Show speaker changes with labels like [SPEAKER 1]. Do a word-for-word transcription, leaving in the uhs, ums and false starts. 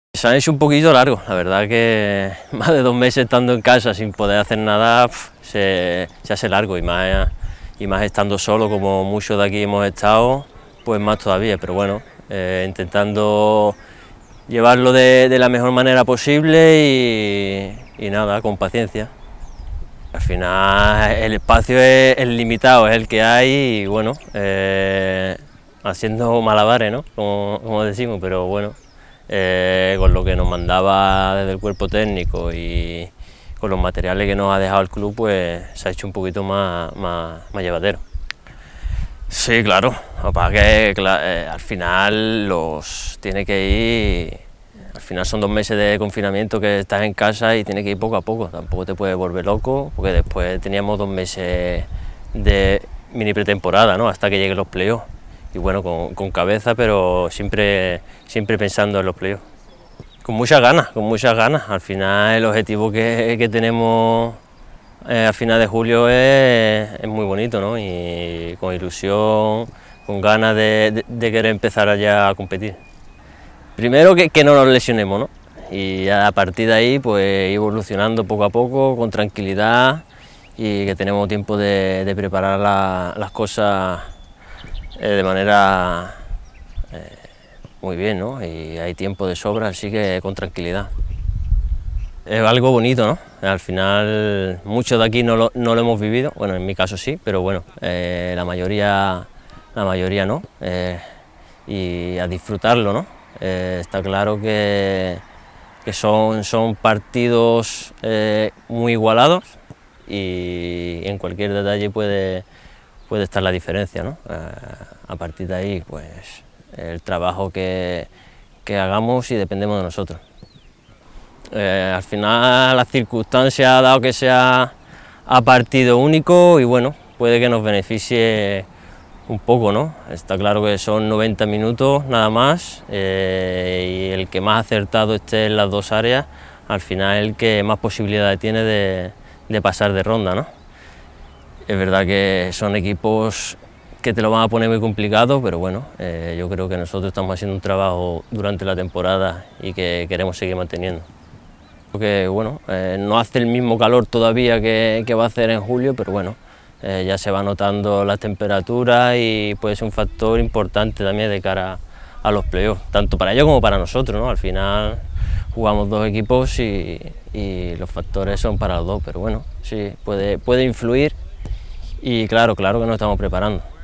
[SPEAKER 1] Se han hecho un poquito largos, la verdad que más de dos meses estando en casa sin poder hacer nada pf, se, se hace largo y más, y más estando solo como muchos de aquí hemos estado, pues más todavía, pero bueno, eh, intentando llevarlo de, de la mejor manera posible y, y nada, con paciencia. Al final el espacio es, es limitado, es el que hay y bueno, eh, haciendo malabares, ¿no? Como, como decimos, pero bueno. Eh, con lo que nos mandaba desde el cuerpo técnico y con los materiales que nos ha dejado el club, pues se ha hecho un poquito más, más, más llevadero. Sí, claro, para que claro, eh, al final los tiene que ir, al final son dos meses de confinamiento que estás en casa y tiene que ir poco a poco, tampoco te puedes volver loco, porque después teníamos dos meses de mini pretemporada, ¿no? Hasta que lleguen los playoffs. Y bueno, con, con cabeza, pero siempre, siempre pensando en los playoffs. Con muchas ganas, con muchas ganas. Al final el objetivo que, que tenemos eh, a final de julio es, es muy bonito, ¿no? Y con ilusión, con ganas de, de, de querer empezar ya a competir. Primero que, que no nos lesionemos, ¿no? Y a partir de ahí pues evolucionando poco a poco, con tranquilidad y que tenemos tiempo de, de preparar la, las cosas de manera eh, muy bien, ¿no? Y hay tiempo de sobra, así que con tranquilidad. Es algo bonito, ¿no? Al final muchos de aquí no lo, no lo hemos vivido, bueno, en mi caso sí, pero bueno, eh, la mayoría, la mayoría no, eh, y a disfrutarlo, ¿no? Eh, está claro que, que son, son partidos eh, muy igualados y en cualquier detalle puede puede estar la diferencia, ¿no? Eh, a partir de ahí, pues, el trabajo que, que hagamos y dependemos de nosotros. Eh, al final las circunstancias ha dado que sea a partido único y bueno, puede que nos beneficie un poco, ¿no? Está claro que son noventa minutos nada más eh, y el que más acertado esté en las dos áreas, al final es el que más posibilidades tiene de, de pasar de ronda, ¿no? Es verdad que son equipos que te lo van a poner muy complicado, pero bueno, eh, yo creo que nosotros estamos haciendo un trabajo durante la temporada y que queremos seguir manteniendo. Porque bueno, eh, no hace el mismo calor todavía que, que va a hacer en julio, pero bueno, eh, ya se va notando las temperaturas y puede ser un factor importante también de cara a los playoffs, tanto para ellos como para nosotros, ¿no? Al final jugamos dos equipos y, y los factores son para los dos, pero bueno, sí, puede, puede influir. Y claro, claro que nos estamos preparando.